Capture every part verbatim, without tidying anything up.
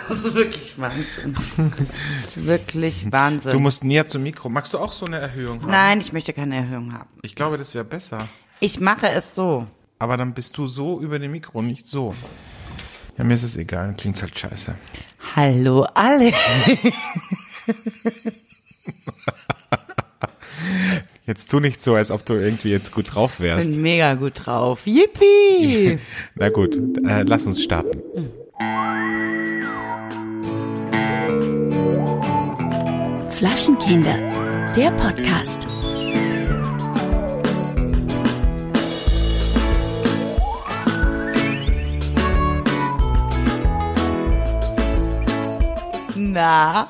Das ist wirklich Wahnsinn. Das ist wirklich Wahnsinn. Du musst näher zum Mikro. Magst du auch so eine Erhöhung haben? Nein, ich möchte keine Erhöhung haben. Ich glaube, das wäre besser. Ich mache es so. Aber dann bist du so über dem Mikro, nicht so. Ja, mir ist es egal, dann klingt's halt scheiße. Hallo alle. Jetzt tu nicht so, als ob du irgendwie jetzt gut drauf Ich wärst. bin mega gut drauf. Yippie! Na gut, äh, lass uns starten. Flaschenkinder, der Podcast. Na,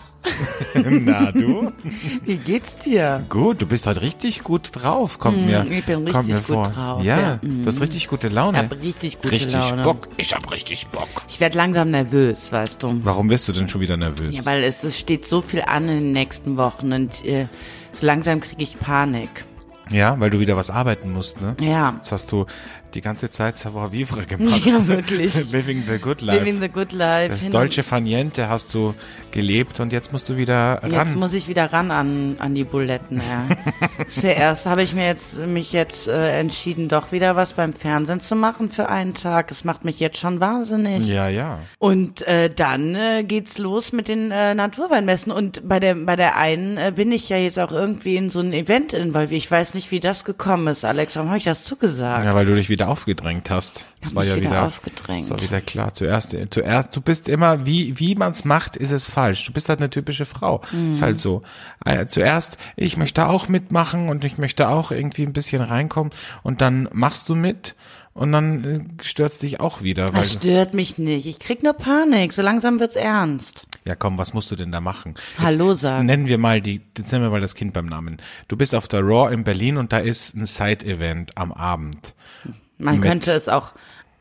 Na, du? wie geht's dir? Gut, du bist heute richtig gut drauf, kommt Mm, mir, ich bin kommt richtig mir gut vor. drauf, Ja, ja, du hast richtig gute Laune. Ich hab richtig gute richtig Laune. Bock. Ich hab richtig Bock. Ich werde langsam nervös, weißt du. Warum wirst du denn schon wieder nervös? Ja, weil es, es steht so viel an in den nächsten Wochen und äh, so langsam kriege ich Panik. Ja, weil du wieder was arbeiten musst, ne? Ja. Jetzt hast du die ganze Zeit Savoir Vivre gemacht. Ja, wirklich. Living the good life. Living the good life. Das Hin Dolce Far Niente hast du gelebt und jetzt musst du wieder und ran. Jetzt muss ich wieder ran an, an die Buletten, ja. Zuerst habe ich mir jetzt, mich jetzt äh, entschieden, doch wieder was beim Fernsehen zu machen für einen Tag. Es macht mich jetzt schon wahnsinnig. Ja, ja. Und äh, dann äh, geht's los mit den äh, Naturweinmessen. Und bei der bei der einen äh, bin ich ja jetzt auch irgendwie in so ein Event involviert. Ich weiß nicht, wie das gekommen ist, Alex. Warum habe ich das zugesagt? Ja, weil du dich wieder aufgedrängt hast. Das hab war mich ja wieder wieder, aufgedrängt. das war wieder klar. Zuerst, zuerst, du bist immer, wie, wie man's macht, ist es falsch. Du bist halt eine typische Frau. Mhm. Ist halt so. Äh, zuerst, ich möchte auch mitmachen und ich möchte auch irgendwie ein bisschen reinkommen und dann machst du mit und dann äh, stört's dich auch wieder. Weil, Das stört mich nicht. Ich krieg nur Panik. So langsam wird's ernst. ja komm, was musst du denn da machen? Hallo jetzt, sagen. Jetzt nennen wir mal die, jetzt nennen wir mal das Kind beim Namen. Du bist auf der Raw in Berlin und da ist ein Side-Event am Abend. Man Mit- könnte es auch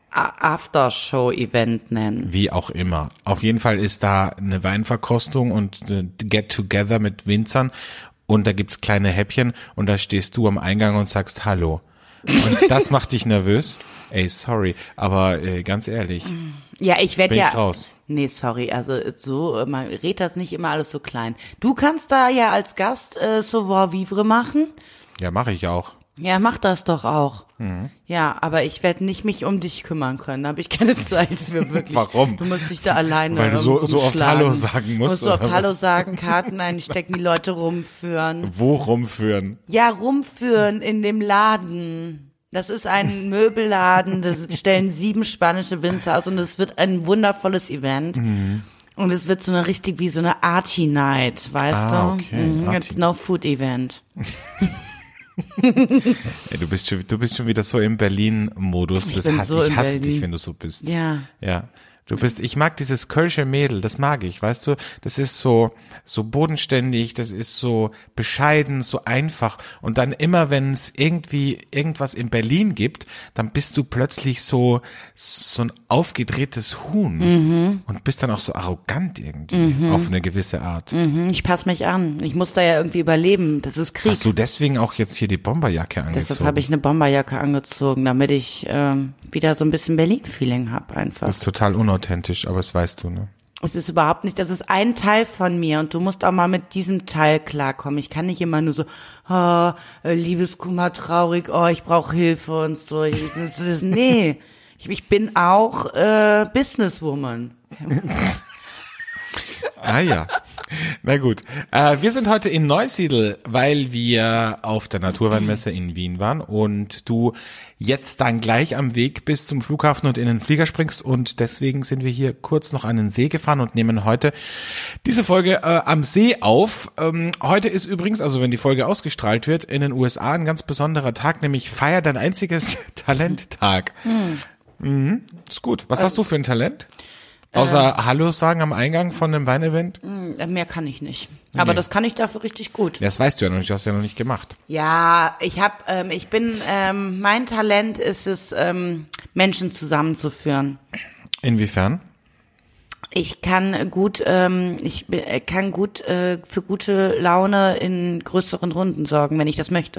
A- Aftershow-Event nennen. Wie auch immer. Auf jeden Fall ist da eine Weinverkostung und eine Get-Together mit Winzern und da gibt's kleine Häppchen und da stehst du am Eingang und sagst Hallo. Und das macht dich nervös? Ey, sorry, aber äh, ganz ehrlich, Ja, ich werde bin ja. ich raus. Nee, sorry, also so, man redet das nicht immer alles so klein. Du kannst da ja als Gast äh, Savoir Vivre machen. Ja, mache ich auch. Ja, mach das doch auch. Mhm. Ja, aber ich werde nicht mich um dich kümmern können. Da habe ich keine Zeit für wirklich. Warum? Du musst dich da alleine Weil du so- so oft rumschlagen. Hallo sagen musst, Musst du oft oder Hallo was? sagen, Karten einstecken, die Leute rumführen. Wo rumführen? Ja, rumführen in dem Laden. Das ist ein Möbelladen, das stellen sieben spanische Winzer aus und es wird ein wundervolles Event. Mhm. Und es wird so eine richtig wie so eine Arty Night, weißt Ah, du? okay, Mhm, Arty. jetzt no Food Event. Ey, du bist schon, du bist schon wieder so im Berlin-Modus. Ich Das bin hasse, so ich in hasse Berlin. dich, wenn du so bist. Ja. Ja. Du bist, ich mag dieses Kölsche Mädel, das mag ich, weißt du, das ist so, so bodenständig, das ist so bescheiden, so einfach und dann immer, wenn es irgendwie irgendwas in Berlin gibt, dann bist du plötzlich so, so ein aufgedrehtes Huhn Mhm. und bist dann auch so arrogant irgendwie, auf eine gewisse Art. Mhm, ich passe mich an. Ich muss da ja irgendwie überleben. Das ist Krieg. Hast du deswegen auch jetzt hier die Bomberjacke angezogen? Deshalb habe ich eine Bomberjacke angezogen, damit ich ähm, wieder so ein bisschen Berlin-Feeling habe einfach. Das ist total unauthentisch, aber das weißt du, ne? Es ist überhaupt nicht, das ist ein Teil von mir und du musst auch mal mit diesem Teil klarkommen. Ich kann nicht immer nur so, oh, äh, Liebeskummer, traurig, oh, ich brauche Hilfe und so. Ich, das ist, nee, ich, ich bin auch äh, Businesswoman. Ah ja, na gut. Äh, wir sind heute in Neusiedl, weil wir auf der Naturweinmesse in Wien waren und du jetzt dann gleich am Weg bist zum Flughafen und in den Flieger springst und deswegen sind wir hier kurz noch an den See gefahren und nehmen heute diese Folge äh, am See auf. Ähm, heute ist übrigens, also wenn die Folge ausgestrahlt wird, in den U S A ein ganz besonderer Tag, nämlich Feier dein einziges Talenttag. Mhm. Ist gut. Was hast du für ein Talent? Außer Hallo sagen am Eingang von einem Weinevent? Äh, Mehr kann ich nicht. Aber Nee. das kann ich dafür richtig gut. Das weißt du ja noch nicht, du hast ja noch nicht gemacht. Ja, ich hab, ähm, ich bin, ähm, mein Talent ist es, ähm, Menschen zusammenzuführen. Inwiefern? Ich kann gut, ähm, ich bi- äh, kann gut äh, für gute Laune in größeren Runden sorgen, wenn ich das möchte.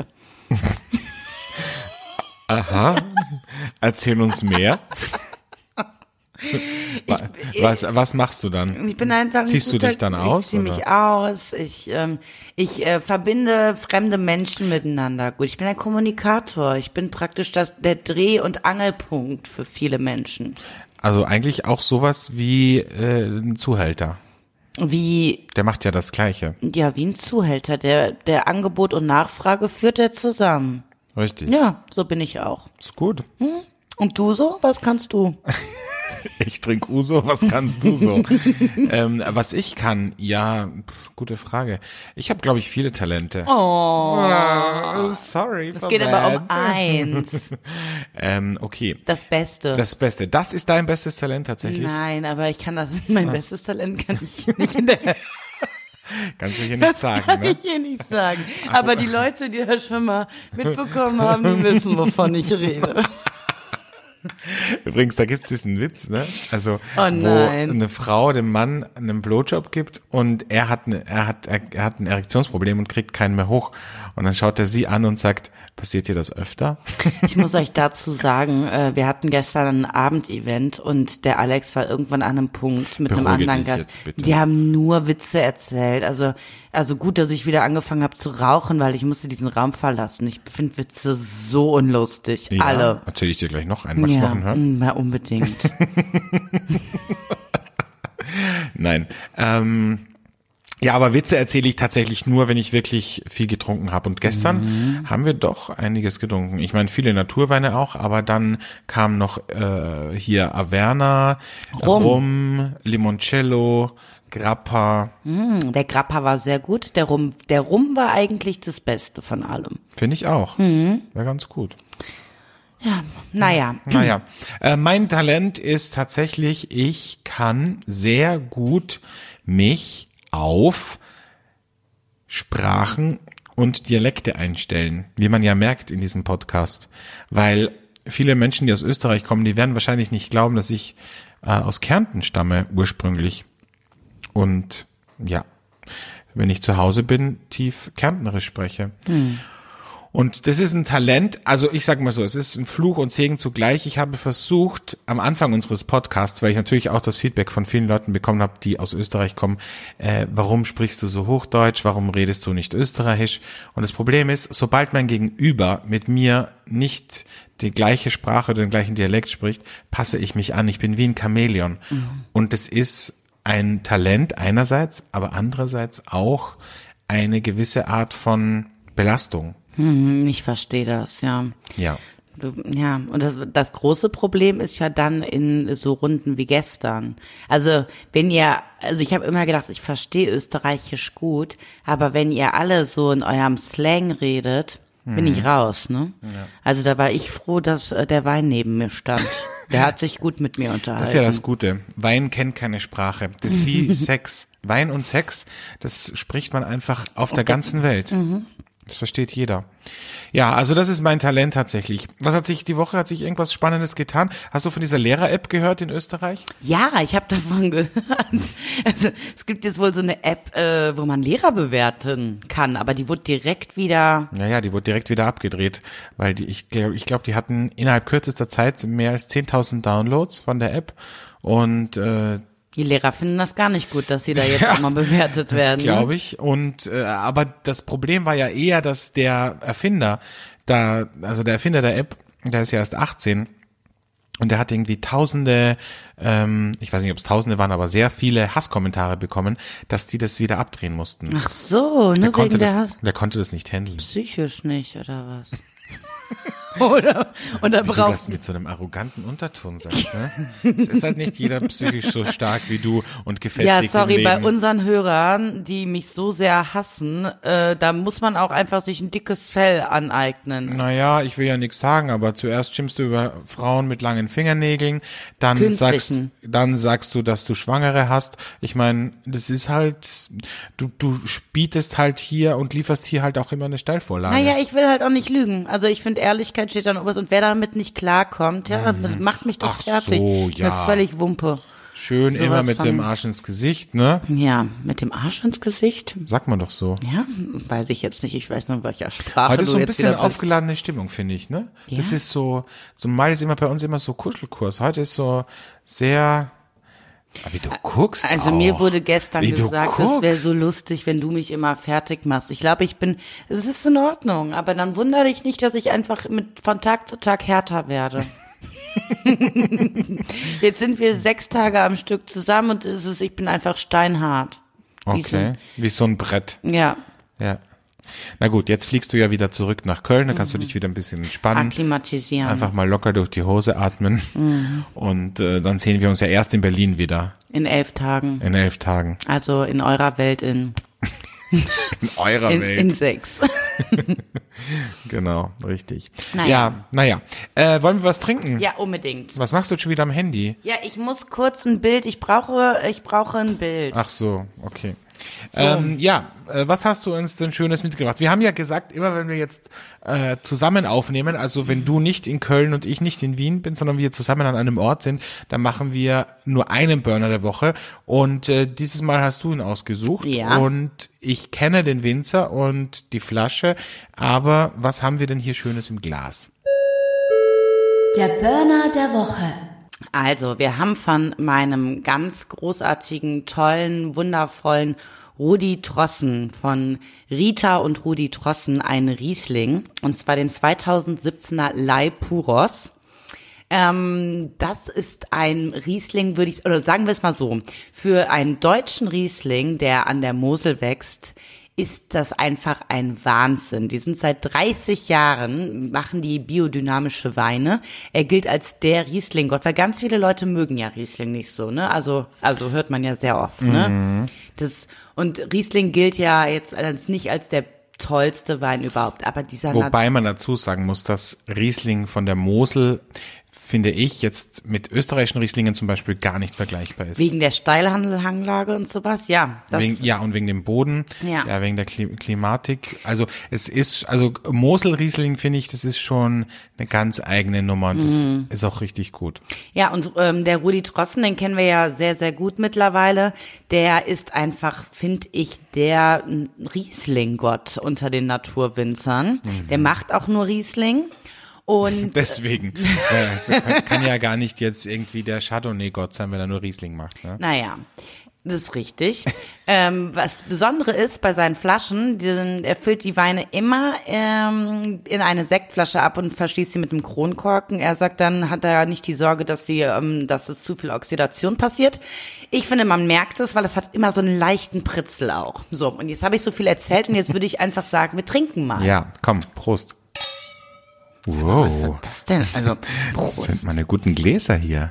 Aha. Erzähl uns mehr. Wa- was, was machst du dann? Ich bin einfach ein Ziehst du guter, dich dann aus, Ich zieh mich oder? aus. Ich, ähm, ich äh, verbinde fremde Menschen miteinander. Gut, ich bin ein Kommunikator. Ich bin praktisch das, der Dreh- und Angelpunkt für viele Menschen. Also eigentlich auch sowas wie äh, ein Zuhälter. Wie, Der macht ja das Gleiche. ja, wie ein Zuhälter. Der, der Angebot und Nachfrage führt er zusammen. Richtig. Ja, so bin ich auch. Ist gut. Und du so? Was kannst du? Ich trinke Uso, was kannst du so? ähm, was ich kann, ja, pf, gute Frage. Ich habe, glaube ich, viele Talente. Oh, Oh, sorry. es geht aber um eins. Ähm, okay. Das Beste. Das Beste. Das ist dein bestes Talent tatsächlich. Nein, aber ich kann das, mein bestes Talent kann ich nicht in der Kannst du hier nicht sagen, kann ne? ich hier nicht sagen. Aber die Leute, die das schon mal mitbekommen haben, die wissen, wovon ich rede. Übrigens, da gibt's diesen Witz, ne? Also, Oh wo nein. eine Frau dem Mann einen Blowjob gibt und er hat eine, er hat, er, er hat ein Erektionsproblem und kriegt keinen mehr hoch. Und dann schaut er sie an und sagt, passiert dir das öfter? Ich muss euch dazu sagen, äh, wir hatten gestern ein Abendevent und der Alex war irgendwann an einem Punkt mit einem Beruhige anderen dich Gast. jetzt bitte. Die haben nur Witze erzählt. Also, also gut, dass ich wieder angefangen habe zu rauchen, weil ich musste diesen Raum verlassen. Ich finde Witze so unlustig. Ja, Alle. erzähle ich dir gleich noch einen. Magst du Ja, noch einen hören? mm, ja, unbedingt. Nein. Ähm, ja, aber Witze erzähle ich tatsächlich nur, wenn ich wirklich viel getrunken habe. Und gestern Mhm. haben wir doch einiges getrunken. Ich meine, viele Naturweine auch, aber dann kam noch äh, hier Averna, Rum. Rum, Limoncello, Grappa. Mm, der Grappa war sehr gut. Der Rum, der Rum war eigentlich das Beste von allem. Finde ich auch. Mhm. War ganz gut. Ja, naja. Naja, äh, mein Talent ist tatsächlich, ich kann sehr gut mich auf Sprachen und Dialekte einstellen, wie man ja merkt in diesem Podcast, weil viele Menschen, die aus Österreich kommen, die werden wahrscheinlich nicht glauben, dass ich äh, aus Kärnten stamme ursprünglich. Und ja, wenn ich zu Hause bin, tief kärntnerisch spreche. Hm. Und das ist ein Talent, also ich sag mal so, es ist ein Fluch und Segen zugleich. Ich habe versucht, am Anfang unseres Podcasts, weil ich natürlich auch das Feedback von vielen Leuten bekommen habe, die aus Österreich kommen, äh, warum sprichst du so Hochdeutsch, warum redest du nicht Österreichisch? Und das Problem ist, sobald mein Gegenüber mit mir nicht die gleiche Sprache oder den gleichen Dialekt spricht, passe ich mich an. Ich bin wie ein Chamäleon. Mhm. Und das ist ein Talent einerseits, aber andererseits auch eine gewisse Art von Belastung. Hm, ich verstehe das, ja. Ja. Du, ja, und das, das große Problem ist ja dann in so Runden wie gestern. Also wenn ihr, also ich habe immer gedacht, ich verstehe Österreichisch gut, aber wenn ihr alle so in eurem Slang redet, bin ich raus, ne? Ja. Also da war ich froh, dass äh, der Wein neben mir stand. Der hat sich gut mit mir unterhalten. Das ist ja das Gute. Wein kennt keine Sprache. Das ist wie Sex. Wein und Sex, das spricht man einfach auf der ganzen Welt. Mhm. Das versteht jeder. Ja, also das ist mein Talent tatsächlich. Was hat sich die Woche, hat sich irgendwas Spannendes getan? Hast du von dieser Lehrer-App gehört in Österreich? Ja, ich habe davon gehört. Also es gibt jetzt wohl so eine App, äh, wo man Lehrer bewerten kann, aber die wurde direkt wieder... Naja, die wurde direkt wieder abgedreht, weil die, ich glaube, ich glaub, die hatten innerhalb kürzester Zeit mehr als zehntausend Downloads von der App und äh, die Lehrer finden das gar nicht gut, dass sie da jetzt ja, auch mal bewertet werden. Das glaube ich. Und äh, aber das Problem war ja eher, dass der Erfinder da, also der Erfinder der App, der ist ja erst achtzehn und der hat irgendwie Tausende, ähm, ich weiß nicht, ob es Tausende waren, aber sehr viele Hasskommentare bekommen, dass die das wieder abdrehen mussten. Ach so, nur der konnte wegen das, der der konnte das nicht handeln. Psychisch nicht oder was? Oder, oder wie braucht du das mit so einem arroganten Unterton sagst, ne? Es ist halt nicht jeder psychisch so stark wie du und gefestigt Ja, sorry, im bei Leben. unseren Hörern, die mich so sehr hassen, äh, da muss man auch einfach sich ein dickes Fell aneignen. Naja, ich will ja nichts sagen, aber zuerst schimpfst du über Frauen mit langen Fingernägeln, dann sagst, Künstlichen. dann sagst du, dass du Schwangere hast. Ich meine, das ist halt, du, du bietest halt hier und lieferst hier halt auch immer eine Steilvorlage. Naja, ich will halt auch nicht lügen. Also ich finde, Ehrlichkeit steht an oberst und wer damit nicht klarkommt, ja, das macht mich doch Ach fertig. so, ja. Mir völlig Wumpe. Schön Sowas immer mit von- dem Arsch ins Gesicht, ne? Ja, mit dem Arsch ins Gesicht. Sagt man doch so. Ja, weiß ich jetzt nicht. Ich weiß noch, in welcher Sprache Heute ist du so ein jetzt bisschen wieder bist. aufgeladene Stimmung, finde ich, ne? Ja? Das ist so, so mal ist immer bei uns immer so Kuschelkurs. Heute ist so sehr, Aber wie du guckst Also auch. mir wurde gestern Wie du gesagt, es wäre guckst. so lustig, wenn du mich immer fertig machst. Ich glaube, ich bin, es ist in Ordnung, aber dann wundere dich nicht, dass ich einfach mit von Tag zu Tag härter werde. Jetzt sind wir sechs Tage am Stück zusammen und es ist, ich bin einfach steinhart. Wie Okay, wie so ein Brett. So, ja, Ja. Na gut, jetzt fliegst du ja wieder zurück nach Köln, dann kannst du dich wieder ein bisschen entspannen. akklimatisieren. Einfach mal locker durch die Hose atmen. Mhm. Und äh, dann sehen wir uns ja erst in Berlin wieder. In elf Tagen. In elf Tagen. Also in eurer Welt in, In eurer in, Welt. in sechs. Genau, richtig. Naja. Ja, naja. Äh, wollen wir was trinken? Ja, unbedingt. Was machst du jetzt schon wieder am Handy? Ja, ich muss kurz ein Bild, ich brauche, ich brauche ein Bild. Ach so, okay. Ähm, ja, äh, was hast du uns denn Schönes mitgebracht? Wir haben ja gesagt, immer wenn wir jetzt äh, zusammen aufnehmen, also wenn du nicht in Köln und ich nicht in Wien bin, sondern wir zusammen an einem Ort sind, dann machen wir nur einen Burner der Woche. Und äh, dieses Mal hast du ihn ausgesucht. Ja. Und ich kenne den Winzer und die Flasche, aber was haben wir denn hier Schönes im Glas? Der Burner der Woche. Also, wir haben von meinem ganz großartigen, tollen, wundervollen Rudi Trossen von Rita und Rudi Trossen einen Riesling, und zwar den zweitausendsiebzehner Lai Puros. Ähm, das ist ein Riesling, würde ich, oder sagen wir es mal so, für einen deutschen Riesling, der an der Mosel wächst, ist das einfach ein Wahnsinn. Die sind seit dreißig Jahren, machen die biodynamische Weine. Er gilt als der Rieslinggott, weil ganz viele Leute mögen ja Riesling nicht so, ne? Also, also hört man ja sehr oft, ne? Mhm. Das, und Riesling gilt ja jetzt als nicht als der tollste Wein überhaupt, aber dieser Wobei man dazu sagen muss, dass Riesling von der Mosel, finde ich, jetzt mit österreichischen Rieslingen zum Beispiel gar nicht vergleichbar ist. wegen der Steilhandelhanglage und sowas, ja. Das, Wegen, ja, und wegen dem Boden, Ja. ja, wegen der Kli- Klimatik. Also es ist, also Mosel-Riesling, finde ich, das ist schon eine ganz eigene Nummer und das Mhm. ist auch richtig gut. Ja, und ähm, der Rudi Trossen, den kennen wir ja sehr, sehr gut mittlerweile. Der ist einfach, finde ich, der Rieslinggott unter den Naturwinzern. Mhm. Der macht auch nur Riesling. Und Deswegen. Das kann, kann ja gar nicht jetzt irgendwie der Chardonnay-Gott sein, wenn er nur Riesling macht. Ne? naja, das ist richtig. ähm, was Besondere ist bei seinen Flaschen, die, er füllt die Weine immer ähm, in eine Sektflasche ab und verschließt sie mit einem Kronkorken. Er sagt, dann hat er nicht die Sorge, dass sie, ähm, dass es zu viel Oxidation passiert. Ich finde, man merkt es, weil es hat immer so einen leichten Pritzel auch. So, und jetzt habe ich so viel erzählt und jetzt würde ich einfach sagen, wir trinken mal. Ja, komm, Prost. Was Wow, war das denn? Also, das Prost. sind meine guten Gläser hier.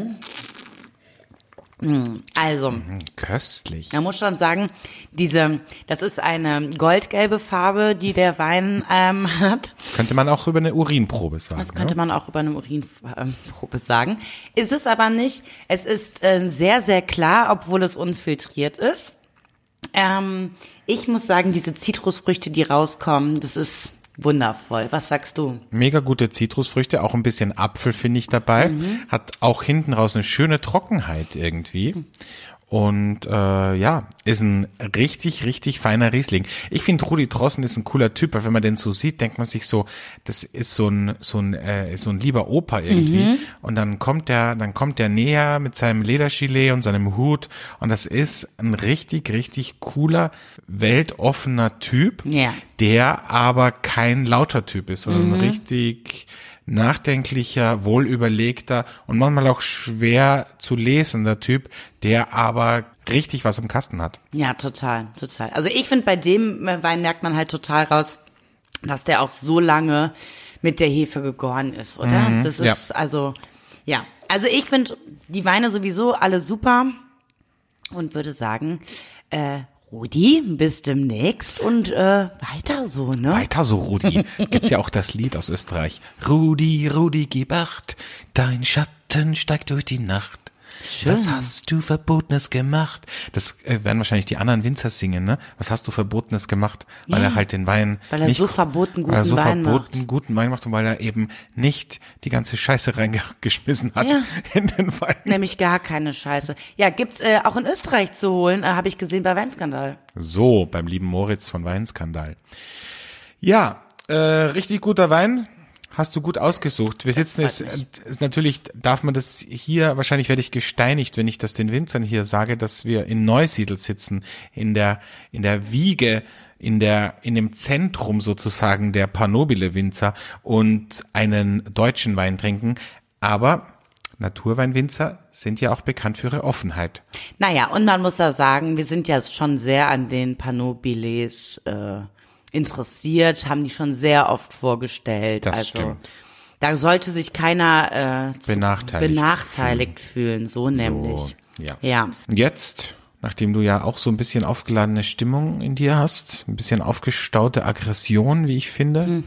Also, Köstlich. man muss schon sagen, diese, das ist eine goldgelbe Farbe, die der Wein ähm, hat. Das könnte man auch über eine Urinprobe sagen. Das könnte ne? man auch über eine Urinprobe sagen. Ist es aber nicht. Es ist äh, sehr, sehr klar, obwohl es unfiltriert ist. Ähm, ich muss sagen, diese Zitrusfrüchte, die rauskommen, das ist wundervoll. Was sagst du? Mega gute Zitrusfrüchte, auch ein bisschen Apfel finde ich dabei. Mhm. Hat auch hinten raus eine schöne Trockenheit irgendwie. Und äh, ja, ist ein richtig, richtig feiner Riesling. Ich finde, Rudi Trossen ist ein cooler Typ, weil wenn man den so sieht, denkt man sich so, das ist so ein so ein äh, so ein lieber Opa irgendwie. Mhm. Und dann kommt der, dann kommt der näher mit seinem Ledergilet und seinem Hut. Und das ist ein richtig, richtig cooler, weltoffener Typ, Ja. der aber kein lauter Typ ist, sondern ein richtig nachdenklicher, wohlüberlegter und manchmal auch schwer zu lesender Typ, der aber richtig was im Kasten hat. Ja, total, total. Also ich finde, bei dem äh, Wein merkt man halt total raus, dass der auch so lange mit der Hefe gegoren ist, oder? Mhm, Das ja. ist also, ja. Also ich finde die Weine sowieso alle super und würde sagen, äh, Rudi, bis demnächst und äh, weiter so, ne? Weiter so, Rudi. Gibt's ja auch das Lied aus Österreich. Rudi, Rudi, gib acht, dein Schatten steigt durch die Nacht. Schön. Was hast du Verbotenes gemacht? Das äh, werden wahrscheinlich die anderen Winzer singen, ne? Was hast du Verbotenes gemacht? Weil Ja. er halt den Wein Weil er nicht, so verboten weil er guten so Wein verboten macht. guten Wein macht und weil er eben nicht die ganze Scheiße reingeschmissen hat Ja. in den Wein. Nämlich gar keine Scheiße. Ja, gibt's äh, auch in Österreich zu holen, äh, habe ich gesehen bei Weinskandal. So, beim lieben Moritz von Weinskandal. Ja, äh, richtig guter Wein. Hast du gut ausgesucht. Wir sitzen jetzt, ist, natürlich darf man das hier, wahrscheinlich werde ich gesteinigt, wenn ich das den Winzern hier sage, dass wir in Neusiedl sitzen, in der, in der Wiege, in der, in dem Zentrum sozusagen der Paar-Nobile Winzer und einen deutschen Wein trinken. Aber Naturweinwinzer sind ja auch bekannt für ihre Offenheit. Naja, und man muss da sagen, wir sind ja schon sehr an den Paar-Nobiles, äh, interessiert, haben die schon sehr oft vorgestellt. Das also stimmt. Da sollte sich keiner äh, benachteiligt, benachteiligt fühlen. so nämlich. So, ja. ja. Jetzt, nachdem du ja auch so ein bisschen aufgeladene Stimmung in dir hast, ein bisschen aufgestaute Aggression, wie ich finde. Mhm.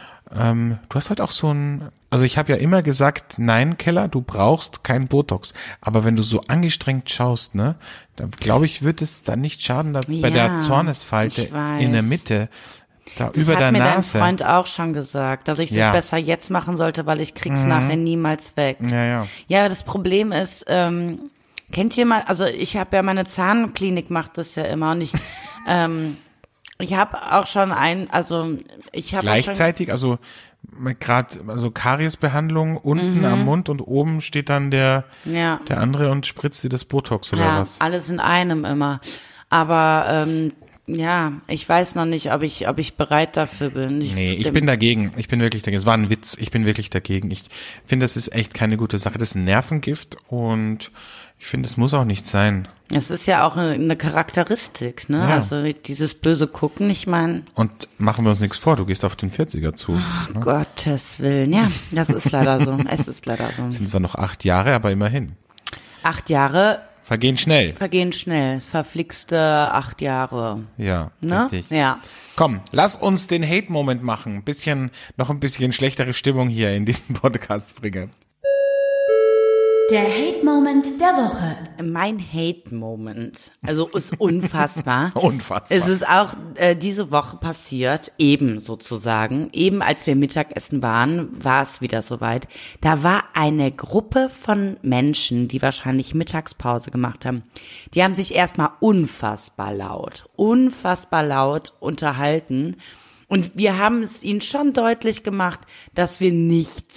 Ähm, du hast halt auch so ein, also ich habe ja immer gesagt, nein, Keller, du brauchst kein Botox. Aber wenn du so angestrengt schaust, ne, dann glaube ich, wird es dann nicht schaden, da ja, bei der Zornesfalte in der Mitte, da das über der Nase. Das hat mir Nase. dein Freund auch schon gesagt, dass ich das Ja. besser jetzt machen sollte, weil ich krieg's Mhm. nachher niemals weg. Ja, ja. Ja, das Problem ist, ähm, kennt ihr mal, also ich habe ja meine Zahnklinik macht das ja immer und ich, ähm, ich habe auch schon ein, also ich habe Gleichzeitig, also gerade also Kariesbehandlung unten Mhm. am Mund und oben steht dann der ja, der andere und spritzt dir das Botox oder ja, was? alles in einem immer. Aber ähm, ja, ich weiß noch nicht, ob ich, ob ich bereit dafür bin. Ich, Nee, ich bin dagegen. Ich bin wirklich dagegen. Es war ein Witz. Ich bin wirklich dagegen. Ich finde, das ist echt keine gute Sache. Das ist ein Nervengift und ich finde, es muss auch nicht sein. Es ist ja auch eine Charakteristik, ne? Ja. Also dieses böse Gucken, ich meine, Und machen wir uns nichts vor, du gehst auf den vierziger zu. oh, Gottes Willen, ja, das ist leider so. Es ist leider so. Sind zwar noch acht Jahre, aber immerhin. Acht Jahre Vergehen schnell. vergehen schnell. Verflixte acht Jahre. Ja, Ne? richtig. Ja. Komm, lass uns den Hate-Moment machen. Ein bisschen, noch ein bisschen schlechtere Stimmung hier in diesem Podcast bringen. Der Hate-Moment der Woche. Mein Hate-Moment, also ist unfassbar. Unfassbar. Es ist auch äh, diese Woche passiert, eben sozusagen, eben als wir Mittagessen waren, war es wieder soweit. Da war eine Gruppe von Menschen, die wahrscheinlich Mittagspause gemacht haben. Die haben sich erstmal unfassbar laut, unfassbar laut unterhalten. Und wir haben es ihnen schon deutlich gemacht, dass wir nicht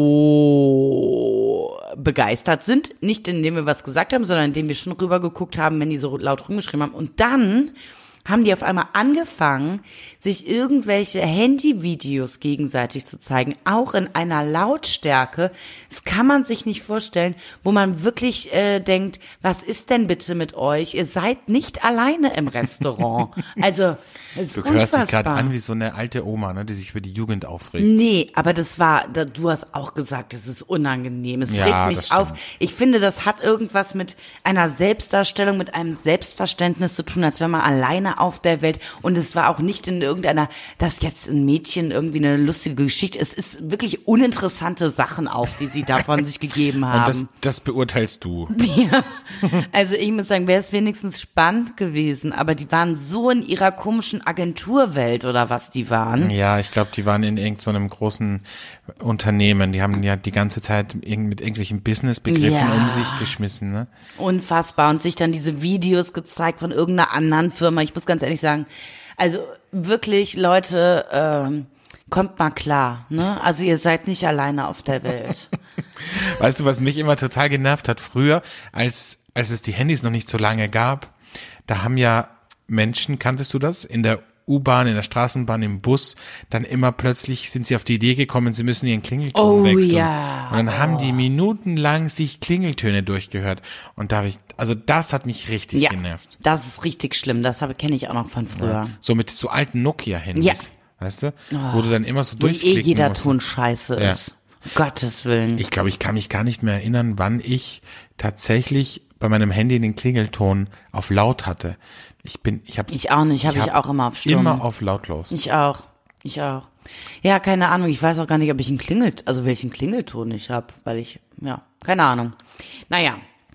so begeistert sind. Nicht indem wir was gesagt haben, sondern indem wir schon rüber geguckt haben, wenn die so laut rumgeschrieben haben. Und dann haben die auf einmal angefangen, sich irgendwelche Handyvideos gegenseitig zu zeigen, auch in einer Lautstärke. Das kann man sich nicht vorstellen, wo man wirklich äh, denkt, was ist denn bitte mit euch? Ihr seid nicht alleine im Restaurant. Also, es ist Du hörst dich unfassbar. gerade an wie so eine alte Oma, ne, die sich über die Jugend aufregt. Nee, aber das war, da, du hast auch gesagt, es ist unangenehm. Es Ja, regt das mich stimmt. auf. Ich finde, das hat irgendwas mit einer Selbstdarstellung, mit einem Selbstverständnis zu tun, als wenn man alleine auf der Welt, und es war auch nicht in irgendeiner, dass jetzt ein Mädchen irgendwie eine lustige Geschichte, es ist wirklich uninteressante Sachen auch, die sie da von sich gegeben haben. Und das, das beurteilst du. Ja. Also ich muss sagen, wäre es wenigstens spannend gewesen, aber die waren so in ihrer komischen Agenturwelt oder was die waren. Ja, ich glaube, die waren in irgendeinem so großen Unternehmen. Die haben ja die ganze Zeit irgend- mit irgendwelchen Businessbegriffen Ja. um sich geschmissen, ne? Unfassbar. Und sich dann diese Videos gezeigt von irgendeiner anderen Firma. Ich muss ganz ehrlich sagen, also wirklich, Leute, ähm, kommt mal klar, ne? Also ihr seid nicht alleine auf der Welt. Weißt du, was mich immer total genervt hat? Früher, als, als es die Handys noch nicht so lange gab, da haben ja Menschen, kanntest du das, in der U-Bahn, in der Straßenbahn, im Bus, dann immer plötzlich sind sie auf die Idee gekommen, sie müssen ihren Klingelton Oh, wechseln. ja. Und dann haben die minutenlang sich Klingeltöne durchgehört. Und da habe ich, also das hat mich richtig Ja, genervt. das ist richtig schlimm. Das habe kenne ich auch noch von früher. So mit so alten Nokia-Handys, Ja. weißt du, wo du dann immer so Wo eh durchklicken jeder musst. Ton scheiße Ja. ist. Um Gottes Willen. Ich glaube, ich kann mich gar nicht mehr erinnern, wann ich tatsächlich bei meinem Handy den Klingelton auf laut hatte. Ich bin, ich habe Ich auch nicht, habe ich auch immer auf Stumm. Immer auf lautlos. Ich auch. Ich auch. Ja, keine Ahnung. Ich weiß auch gar nicht, ob ich einen Klingelt, also welchen Klingelton ich habe, weil ich, ja, keine Ahnung. Naja.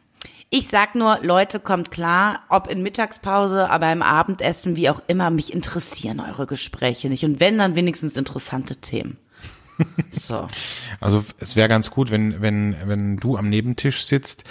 Ich sag nur, Leute, kommt klar, ob in Mittagspause, aber im Abendessen, wie auch immer, mich interessieren eure Gespräche nicht. Und wenn, dann wenigstens interessante Themen. So. Also es wäre ganz gut, wenn wenn wenn du am Nebentisch sitzt,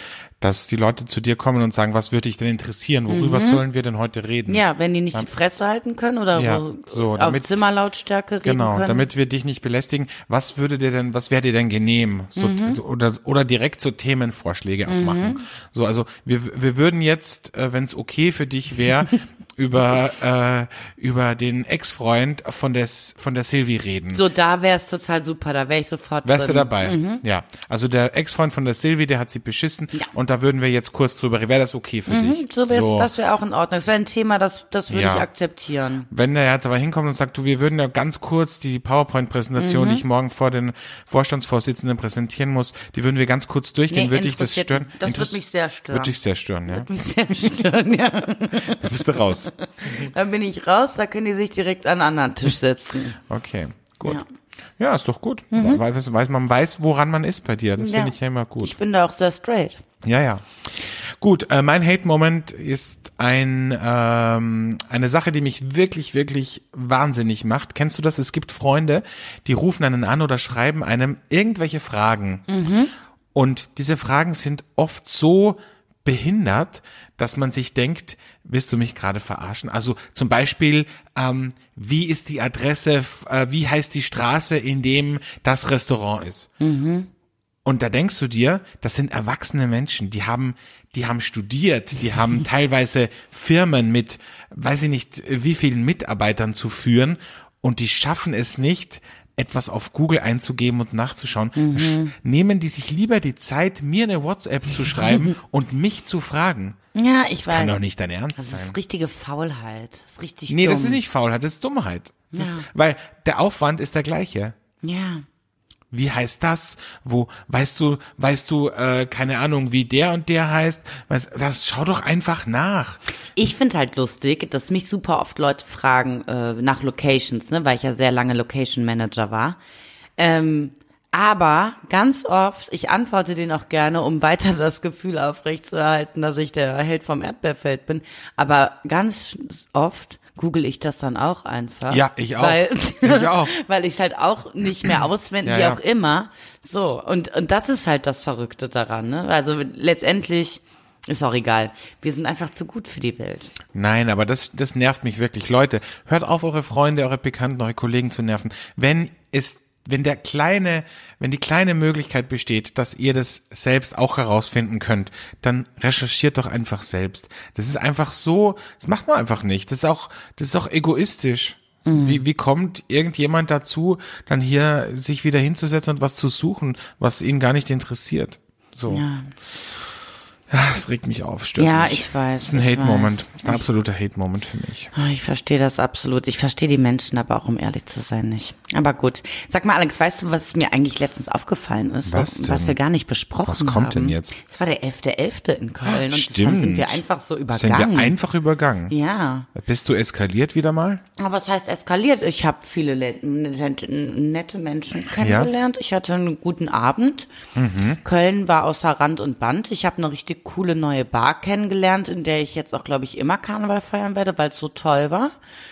dass die Leute zu dir kommen und sagen, was würde dich denn interessieren? Worüber mhm. sollen wir denn heute reden? Ja, wenn die nicht die Fresse halten können oder ja, wo so, auf damit, Zimmerlautstärke reden genau, können. Genau, damit wir dich nicht belästigen. Was würde dir denn, was wäre dir denn genehm? So, mhm. so, oder, oder direkt so Themenvorschläge auch machen. Mhm. So, also wir, wir würden jetzt, äh, wenn es okay für dich wäre, über äh, über den Ex-Freund von der von der Sylvie reden. So, da wäre es total super, da wäre ich sofort Wärst drin. du dabei? Mhm. Ja. Also der Ex-Freund von der Sylvie, der hat sie beschissen ja. und da würden wir jetzt kurz drüber reden. Wäre das okay für mhm, dich? So, so. Das wäre auch in Ordnung. Das wäre ein Thema, das das würde ja. ich akzeptieren. Wenn der jetzt aber hinkommt und sagt, du, wir würden ja ganz kurz die PowerPoint-Präsentation, mhm. die ich morgen vor den Vorstandsvorsitzenden präsentieren muss, die würden wir ganz kurz durchgehen. Nee, würde dich das stören? Das Interess- würde mich sehr stören. Würde dich sehr stören, ja? Würde mich sehr stören, ja. Da bist du raus. Dann bin ich raus, da können die sich direkt an einen anderen Tisch setzen. Okay, gut. Ja, ja ist doch gut. Mhm. Weil, weil man weiß, woran man ist bei dir. Das ja. finde ich ja immer gut. Ich bin da auch sehr straight. Ja, ja. Gut, äh, mein Hate-Moment ist ein ähm, eine Sache, die mich wirklich, wirklich wahnsinnig macht. Kennst du das? Es gibt Freunde, die rufen einen an oder schreiben einem irgendwelche Fragen. Mhm. Und diese Fragen sind oft so behindert, dass man sich denkt, willst du mich gerade verarschen? Also zum Beispiel, ähm, wie ist die Adresse, äh, wie heißt die Straße, in dem das Restaurant ist? Mhm. Und da denkst du dir, das sind erwachsene Menschen, die haben, die haben studiert, die haben teilweise Firmen mit, weiß ich nicht, wie vielen Mitarbeitern zu führen und die schaffen es nicht, etwas auf Google einzugeben und nachzuschauen, mhm. nehmen die sich lieber die Zeit, mir eine WhatsApp zu schreiben und mich zu fragen. Ja, ich das weiß. Das kann doch nicht dein Ernst sein. Das ist richtige Faulheit. Das ist richtig Nee, dumm. das ist nicht Faulheit, das ist Dummheit. Das ja. ist, weil der Aufwand ist der gleiche. Ja. Wie heißt das? Wo, weißt du, weißt du, äh, keine Ahnung, wie der und der heißt? Das schau doch einfach nach. Ich finde halt lustig, dass mich super oft Leute fragen äh, nach Locations, ne, weil ich ja sehr lange Location Manager war. Ähm, aber ganz oft, ich antworte denen auch gerne, um weiter das Gefühl aufrechtzuerhalten, dass ich der Held vom Erdbeerfeld bin. Aber ganz oft google ich das dann auch einfach. Ja, ich auch. Weil, ich auch. weil ich halt auch nicht mehr auswendig, ja, wie ja. auch immer. So, und, und das ist halt das Verrückte daran, ne? Also letztendlich ist auch egal. Wir sind einfach zu gut für die Welt. Nein, aber das, das nervt mich wirklich. Leute, hört auf, eure Freunde, eure Bekannten, eure Kollegen zu nerven. Wenn es Wenn der kleine, wenn die kleine Möglichkeit besteht, dass ihr das selbst auch herausfinden könnt, dann recherchiert doch einfach selbst. Das ist einfach so, das macht man einfach nicht. Das ist auch, das ist auch egoistisch. Mhm. Wie, wie kommt irgendjemand dazu, dann hier sich wieder hinzusetzen und was zu suchen, was ihn gar nicht interessiert? So. Ja. Ja, es regt mich auf, stört ja, mich. Ja, ich weiß. Das ist ein Hate-Moment. Das ist ein absoluter Hate-Moment für mich. Ich verstehe das absolut. Ich verstehe die Menschen aber auch, um ehrlich zu sein, nicht. Aber gut. Sag mal, Alex, weißt du, was mir eigentlich letztens aufgefallen ist? Was denn? Was wir gar nicht besprochen haben. Was kommt haben? denn jetzt? Es war der elfter elfte in Köln. Und Stimmt. das sind wir einfach so übergangen. Sind wir einfach übergangen? Ja. Bist du eskaliert wieder mal? Aber was heißt eskaliert? Ich habe viele nette Menschen kennengelernt. Ja? Ich hatte einen guten Abend. Mhm. Köln war außer Rand und Band. Ich habe eine richtig coole neue Bar kennengelernt, in der ich jetzt auch, glaube ich, immer Karneval feiern werde, weil es so toll war.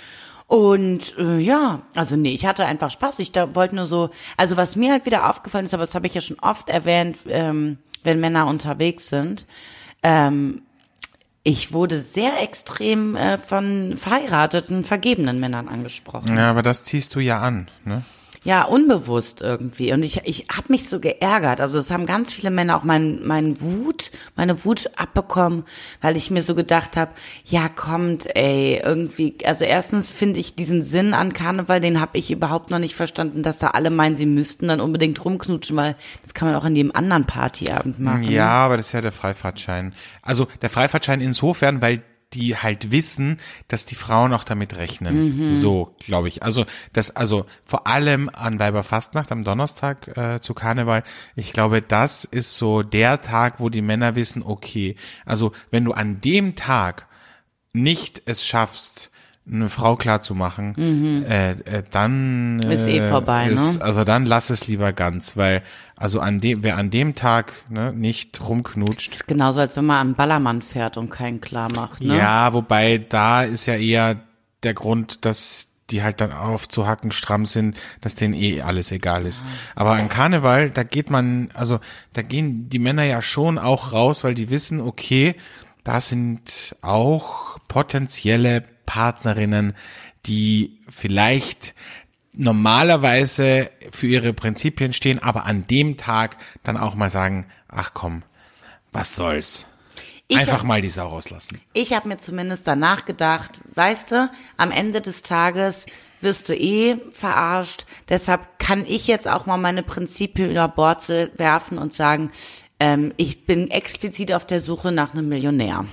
Und äh, ja, also nee, ich hatte einfach Spaß. Ich da wollte nur so, also was mir halt wieder aufgefallen ist, aber das habe ich ja schon oft erwähnt, ähm, wenn Männer unterwegs sind, ähm, ich wurde sehr extrem äh, von verheirateten, vergebenen Männern angesprochen. Ja, aber das ziehst du ja an, ne? Ja, unbewusst irgendwie. Und ich ich habe mich so geärgert. Also es haben ganz viele Männer auch mein, mein Wut, meine Wut abbekommen, weil ich mir so gedacht habe, ja kommt, ey, irgendwie, also erstens finde ich diesen Sinn an Karneval, den habe ich überhaupt noch nicht verstanden, dass da alle meinen, sie müssten dann unbedingt rumknutschen, weil das kann man auch an jedem anderen Partyabend machen. Ja, aber das ist ja der Freifahrtschein. Also der Freifahrtschein insofern, weil die halt wissen, dass die Frauen auch damit rechnen. Mhm. So, glaube ich. Also das, also vor allem an Weiberfastnacht am Donnerstag äh, zu Karneval. Ich glaube, das ist so der Tag, wo die Männer wissen, okay, also wenn du an dem Tag nicht es schaffst, eine Frau klar zu machen, mhm. äh, äh, dann äh, ist eh vorbei, ist, ne? Also dann lass es lieber ganz, weil also an dem, wer an dem Tag ne, nicht rumknutscht. Das ist genauso, als wenn man am Ballermann fährt und keinen klar macht, ne? Ja, wobei da ist ja eher der Grund, dass die halt dann aufzuhacken stramm sind, dass denen eh alles egal ist. Aber an Karneval, da geht man, also da gehen die Männer ja schon auch raus, weil die wissen, okay, da sind auch potenzielle Partnerinnen, die vielleicht normalerweise für ihre Prinzipien stehen, aber an dem Tag dann auch mal sagen, ach komm, was soll's. Ich Einfach hab, mal die Sau rauslassen. Ich habe mir zumindest danach gedacht, weißt du, am Ende des Tages wirst du eh verarscht. Deshalb kann ich jetzt auch mal meine Prinzipien über Bord werfen und sagen, ähm, ich bin explizit auf der Suche nach einem Millionär.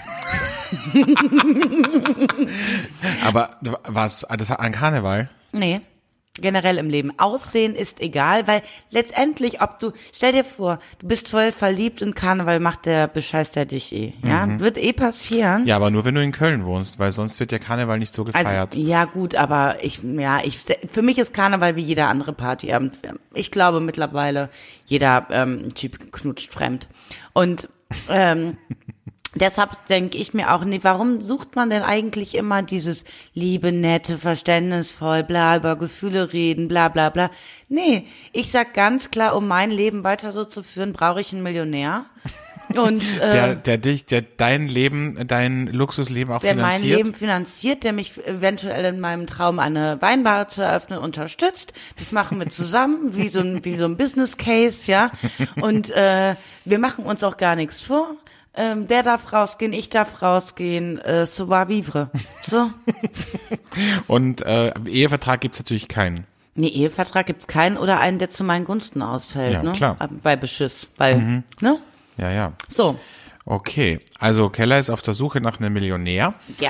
Aber was, das an Karneval? Nee. Generell im Leben. Aussehen ist egal, weil letztendlich, ob du, stell dir vor, du bist voll verliebt in Karneval, macht der, bescheißt der dich eh, ja? Mhm. Wird eh passieren. Ja, aber nur wenn du in Köln wohnst, weil sonst wird der Karneval nicht so gefeiert. Also, ja gut, aber ich, ja, ich, für mich ist Karneval wie jeder andere Partyabend. Ich glaube mittlerweile, jeder ähm, Typ knutscht fremd. Und, ähm, deshalb denke ich mir auch, nee, warum sucht man denn eigentlich immer dieses liebe, nette, verständnisvoll, bla, über Gefühle reden, bla, bla, bla. Nee, ich sag ganz klar, um mein Leben weiter so zu führen, brauche ich einen Millionär. Und, äh, der, der dich, der dein Leben, dein Luxusleben auch der finanziert. Der mein Leben finanziert, der mich eventuell in meinem Traum eine Weinbar zu eröffnen unterstützt. Das machen wir zusammen, wie so ein, wie so ein Business Case, ja. Und, äh, wir machen uns auch gar nichts vor. Ähm, der darf rausgehen, ich darf rausgehen, äh, so va vivre. So. Und äh, Ehevertrag gibt's natürlich keinen. Nee, Ehevertrag gibt's keinen oder einen, der zu meinen Gunsten ausfällt, ja, ne? Klar. Bei Beschiss, weil, mhm. ne? Ja, ja. So. Okay, also Keller ist auf der Suche nach einem Millionär. Ja.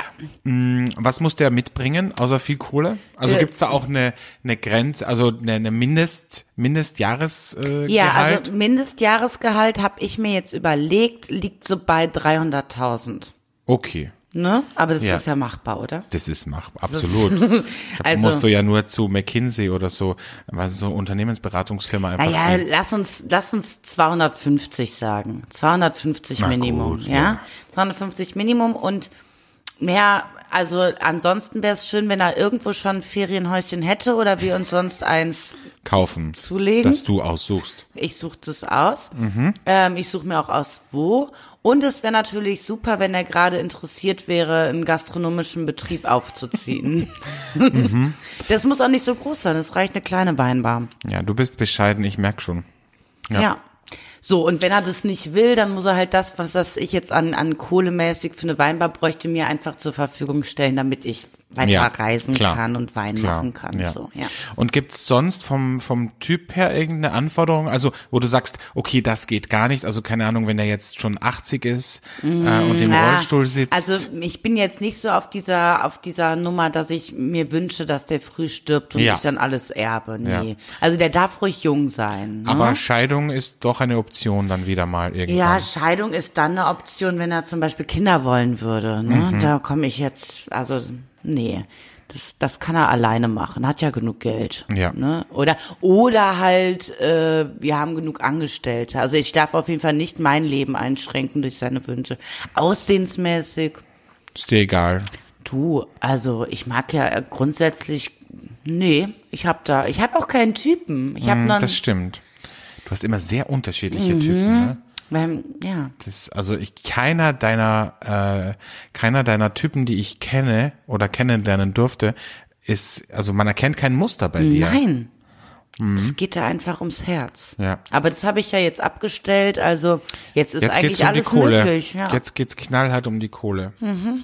Was muss der mitbringen, außer viel Kohle? Also äh, gibt's da auch eine eine Grenze, also eine, eine Mindest Mindestjahresgehalt? Äh, ja, also Mindestjahresgehalt habe ich mir jetzt überlegt, liegt so bei dreihunderttausend. Okay. Ne? Aber das ja. ist ja machbar, oder? Das ist machbar, absolut. Da also, musst du ja nur zu McKinsey oder so, also so Unternehmensberatungsfirma einfach. Naja, gehen. lass uns, lass uns zweihundertfünfzig sagen. zweihundertfünfzig Na Minimum, gut, ja? ja. zweihundertfünfzig Minimum und mehr, also ansonsten wäre es schön, wenn er irgendwo schon ein Ferienhäuschen hätte oder wir uns sonst eins kaufen, zulegen. Das du aussuchst. Ich suche das aus. Mhm. Ähm, ich suche mir auch aus, wo. Und es wäre natürlich super, wenn er gerade interessiert wäre, einen gastronomischen Betrieb aufzuziehen. mhm. Das muss auch nicht so groß sein, es reicht eine kleine Weinbar. Ja, du bist bescheiden, ich merk schon. Ja. ja. So, und wenn er das nicht will, dann muss er halt das, was das ich jetzt an, an kohlemäßig für eine Weinbar bräuchte, mir einfach zur Verfügung stellen, damit ich weiter ja, reisen klar, kann und Wein klar, machen kann. Ja. So, ja. Und gibt's sonst vom vom Typ her irgendeine Anforderung, also wo du sagst, okay, das geht gar nicht, also keine Ahnung, wenn er jetzt schon achtzig ist mm, äh, und im ja, Rollstuhl sitzt. Also ich bin jetzt nicht so auf dieser auf dieser Nummer, dass ich mir wünsche, dass der früh stirbt und ja. ich dann alles erbe. Nee. Ja. Also der darf ruhig jung sein. Ne? Aber Scheidung ist doch eine Option dann wieder mal irgendwann. Ja, Scheidung ist dann eine Option, wenn er zum Beispiel Kinder wollen würde. Ne? Mhm. Da komme ich jetzt, also nee. Das, das kann er alleine machen, hat ja genug Geld. Ja. Ne? Oder, oder halt, äh, wir haben genug Angestellte. Also ich darf auf jeden Fall nicht mein Leben einschränken durch seine Wünsche. Aussehensmäßig. Ist dir egal. Du, also ich mag ja grundsätzlich, nee, ich hab da, ich habe auch keinen Typen. Ich hab mm, noch, das stimmt. Du hast immer sehr unterschiedliche mhm. Typen, ne? Weil, ja. Das, also ich, keiner deiner, äh, keiner deiner Typen, die ich kenne oder kennenlernen durfte, ist, also man erkennt kein Muster bei dir. Nein. Mhm. Es geht da einfach ums Herz. Ja. Aber das habe ich ja jetzt abgestellt, also jetzt ist jetzt eigentlich geht's um alles die Kohle. möglich. Ja. Jetzt geht's knallhart um die Kohle. Mhm.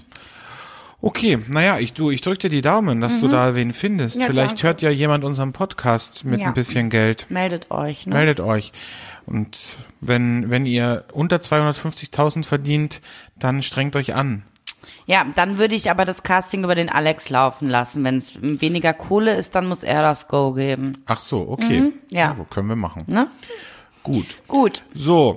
Okay, naja, ich du, ich drück dir die Daumen, dass mhm. du da wen findest. Ja, Vielleicht danke. hört ja jemand unseren Podcast mit Ja. ein bisschen Geld. Meldet euch. Ne? Meldet euch. Und wenn, wenn ihr unter zweihundertfünfzigtausend verdient, dann strengt euch an. Ja, dann würde ich aber das Casting über den Alex laufen lassen. Wenn es weniger Kohle ist, dann muss er das Go geben. Ach so, okay. Mhm, ja. Also, können wir machen. Ne? Gut. Gut. So.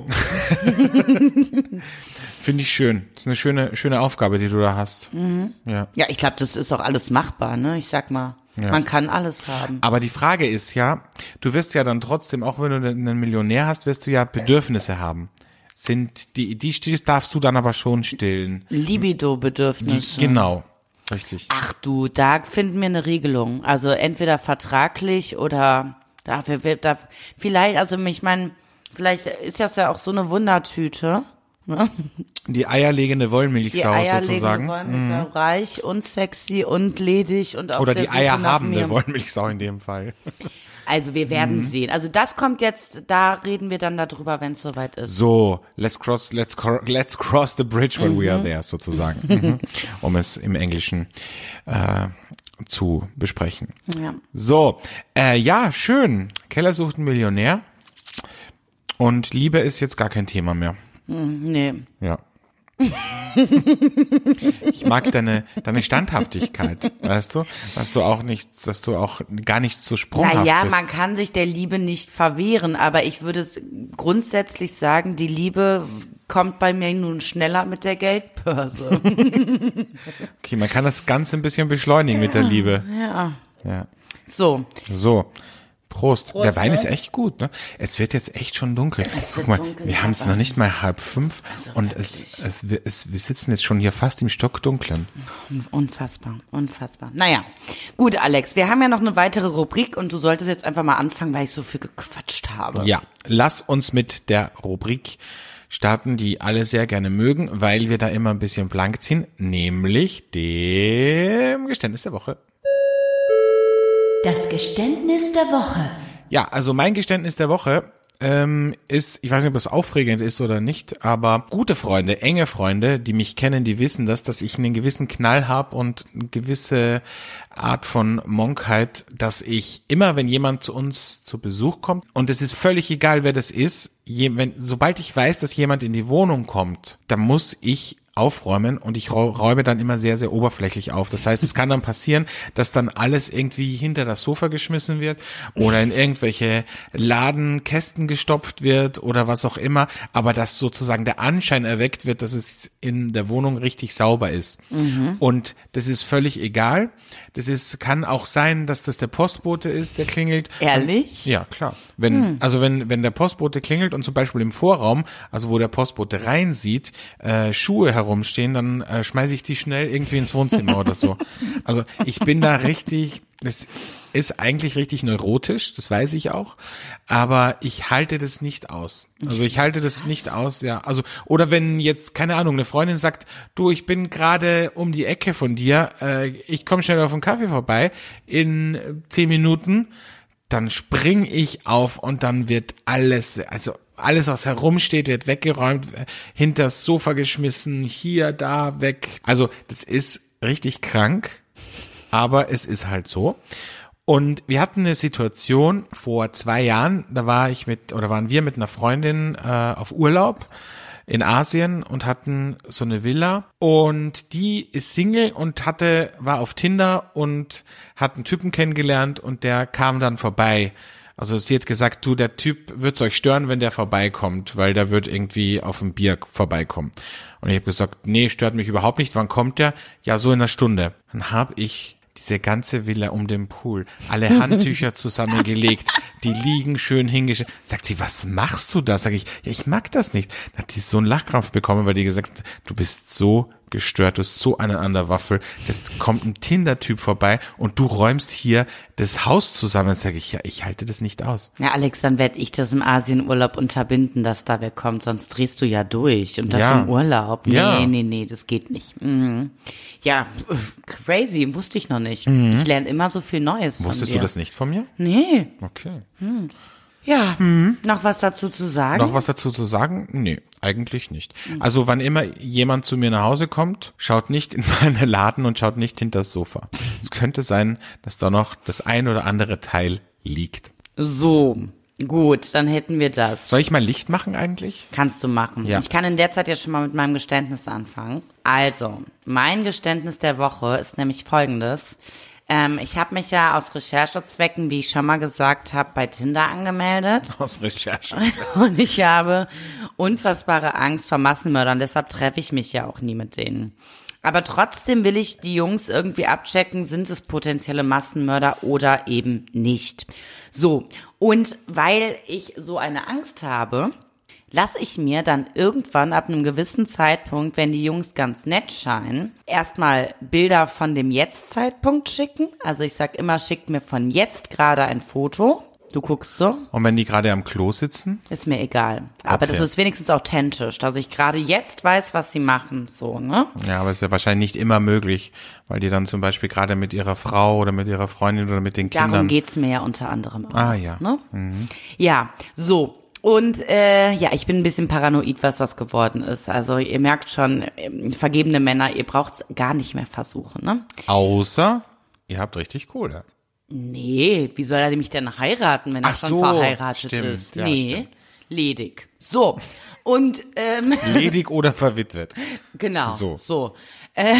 Finde ich schön. Das ist eine schöne, schöne Aufgabe, die du da hast. Mhm. Ja. Ja, ich glaube, das ist auch alles machbar, ne? Ich sag mal, Ja. man kann alles haben. Aber die Frage ist ja, du wirst ja dann trotzdem, auch wenn du einen Millionär hast, wirst du ja Bedürfnisse haben. Sind die, die darfst du dann aber schon stillen. Libido-Bedürfnisse. Genau. Richtig. Ach du, da finden wir eine Regelung. Also entweder vertraglich oder dafür wird da vielleicht, also ich meine, vielleicht ist das ja auch so eine Wundertüte. Ne? Die eierlegende Wollmilchsau Die eierlegende sozusagen. Wollmilchsau, mhm. reich und sexy und ledig und auf Oder der die Suche eierhabende nach mir. Wollmilchsau in dem Fall. Also wir werden Mhm. sehen. Also das kommt jetzt, da reden wir dann darüber, wenn es soweit ist. So, let's cross, let's, cro- let's cross the bridge when mhm. we are there, sozusagen. Mhm. Um es im Englischen äh, zu besprechen. Ja. So, äh, ja, schön. Keller sucht einen Millionär. Und Liebe ist jetzt gar kein Thema mehr. Nee. Ja. Ich mag deine, deine Standhaftigkeit, weißt du? Dass du auch nicht, dass du auch gar nicht so sprunghaft Naja, bist. man kann sich der Liebe nicht verwehren, aber ich würde es grundsätzlich sagen, die Liebe kommt bei mir nun schneller mit der Geldbörse. Okay, man kann das Ganze ein bisschen beschleunigen ja, mit der Liebe. Ja. Ja. So. So. Prost. Prost. Der Wein ne? ist echt gut, ne? Es wird jetzt echt schon dunkel. Es Guck wird mal, dunkel, wir haben es aber- noch nicht mal halb fünf Also und wirklich. es, es, wir- es, wir sitzen jetzt schon hier fast im Stockdunklen. Unfassbar, unfassbar. Naja, gut, Alex, wir haben ja noch eine weitere Rubrik und du solltest jetzt einfach mal anfangen, weil ich so viel gequatscht habe. Ja, lass uns mit der Rubrik starten, die alle sehr gerne mögen, weil wir da immer ein bisschen blank ziehen, nämlich dem Geständnis der Woche. Das Geständnis der Woche. Ja, also mein Geständnis der Woche ähm, ist, ich weiß nicht, ob das aufregend ist oder nicht, aber gute Freunde, enge Freunde, die mich kennen, die wissen das, dass ich einen gewissen Knall habe und eine gewisse Art von Monkheit, dass ich immer, wenn jemand zu uns zu Besuch kommt, und es ist völlig egal, wer das ist, je, wenn, sobald ich weiß, dass jemand in die Wohnung kommt, dann muss ich aufräumen und ich räume dann immer sehr, sehr oberflächlich auf. Das heißt, es kann dann passieren, dass dann alles irgendwie hinter das Sofa geschmissen wird oder in irgendwelche Ladenkästen gestopft wird oder was auch immer, aber dass sozusagen der Anschein erweckt wird, dass es in der Wohnung richtig sauber ist. Mhm. Und das ist völlig egal. Das ist, kann auch sein, dass das der Postbote ist, der klingelt. Ehrlich? Ja, klar. Wenn, hm. also wenn, wenn der Postbote klingelt und zum Beispiel im Vorraum, also wo der Postbote reinsieht, äh, Schuhe herumstehen, dann äh, schmeiße ich die schnell irgendwie ins Wohnzimmer oder so. Also ich bin da richtig, das ist eigentlich richtig neurotisch, das weiß ich auch, aber ich halte das nicht aus. Also ich halte das nicht aus, ja. Also, oder wenn jetzt, keine Ahnung, eine Freundin sagt, du, ich bin gerade um die Ecke von dir, äh, ich komme schnell auf einen Kaffee vorbei in zehn Minuten, dann spring ich auf und dann wird alles, also alles, was herumsteht, wird weggeräumt, hinters Sofa geschmissen, hier, da, weg. Also das ist richtig krank, aber es ist halt so. Und wir hatten eine Situation vor zwei Jahren, da war ich mit, oder waren wir mit einer Freundin äh, auf Urlaub in Asien und hatten so eine Villa und die ist Single und hatte, war auf Tinder und hat einen Typen kennengelernt und der kam dann vorbei. Also sie hat gesagt, du, der Typ wird's euch stören, wenn der vorbeikommt, weil der wird irgendwie auf ein Bier vorbeikommen. Und ich habe gesagt, nee, stört mich überhaupt nicht. Wann kommt der? Ja, so in einer Stunde. Dann habe ich diese ganze Villa um den Pool, alle Handtücher zusammengelegt, die liegen schön hingestellt. Sagt sie, was machst du da? Sag ich, ja, ich mag das nicht. Dann hat sie so einen Lachkrampf bekommen, weil die gesagt hat, du bist so gestört, du hast so einen an der Waffel, das kommt ein Tinder-Typ vorbei und du räumst hier das Haus zusammen. Sag ich, ja, ich halte das nicht aus. Ja, Alex, dann werde ich das im Asienurlaub unterbinden, dass da wer kommt, sonst drehst du ja durch. Und das Ja. im Urlaub. Nee, Ja. nee, nee, das geht nicht. Mhm. Ja, crazy, wusste ich noch nicht. Ich lerne immer so viel Neues von Wusstest dir. du das nicht von mir? Nee. Okay. Ja, noch was dazu zu sagen? Noch was dazu zu sagen? Nee, eigentlich nicht. Also wann immer jemand zu mir nach Hause kommt, schaut nicht in meine Laden und schaut nicht hinter das Sofa. Es könnte sein, dass da noch das ein oder andere Teil liegt. So, gut, dann hätten wir das. Soll ich mal Licht machen eigentlich? Kannst du machen. Ja. Ich kann in der Zeit ja schon mal mit meinem Geständnis anfangen. Also, mein Geständnis der Woche ist nämlich folgendes. Ähm, ich habe mich ja aus Recherchezwecken, wie ich schon mal gesagt habe, bei Tinder angemeldet. Aus Recherche. Und ich habe unfassbare Angst vor Massenmördern. Deshalb treffe ich mich ja auch nie mit denen. Aber trotzdem will ich die Jungs irgendwie abchecken, sind es potenzielle Massenmörder oder eben nicht. So, und weil ich so eine Angst habe, lasse ich mir dann irgendwann ab einem gewissen Zeitpunkt, wenn die Jungs ganz nett scheinen, erstmal Bilder von dem Jetzt-Zeitpunkt schicken. Also ich sag immer, schickt mir von jetzt gerade ein Foto. Du guckst so. Und wenn die gerade am Klo sitzen? Ist mir egal. Aber Okay. das ist wenigstens authentisch, dass ich gerade jetzt weiß, was sie machen, so, ne? Ja, aber es ist ja wahrscheinlich nicht immer möglich, weil die dann zum Beispiel gerade mit ihrer Frau oder mit ihrer Freundin oder mit den Kindern. Darum geht's mir ja unter anderem auch. Ah, ja. Ne? Ja, so. Und äh, ja, ich bin ein bisschen paranoid, was das geworden ist. Also ihr merkt schon, ähm, vergebene Männer, ihr braucht's gar nicht mehr versuchen, ne? Außer, ihr habt richtig Kohle. Nee, wie soll er mich denn heiraten, wenn er Ach schon so, verheiratet stimmt, ist? ja, Nee, stimmt. ledig. So, und ähm, Ledig oder verwitwet. genau, So. so. Äh,